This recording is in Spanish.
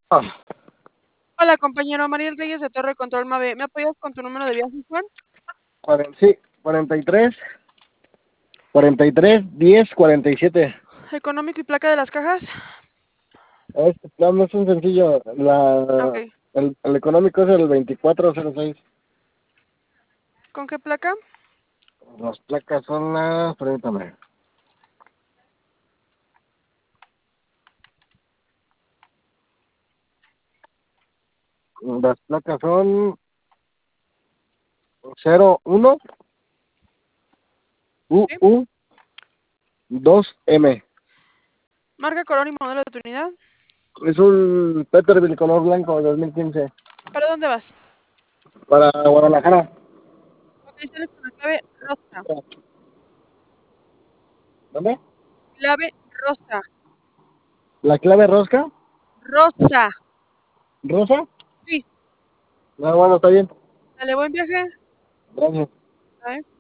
Ah, Hola, compañero Mariel Reyes de Torre Control Mave. ¿Me apoyas con tu número de viaje, Juan? sí, 10, 47. Económico y placa de las cajas. No es un sencillo. Ok. El económico es el 2406. ¿Con qué placa? Las placas son las, permítame. Las placas son 01 Sí. UU 2M. Marca, color y modelo de tu unidad. Es un Peterbilt color blanco de 2015 ¿Para dónde vas? para Guadalajara. Ok, sales con la clave rosa. ¿Dónde? Clave rosa. La clave rosca, Rosa. rosa. Sí. No, bueno, está bien. Dale, buen viaje. Gracias. Bye.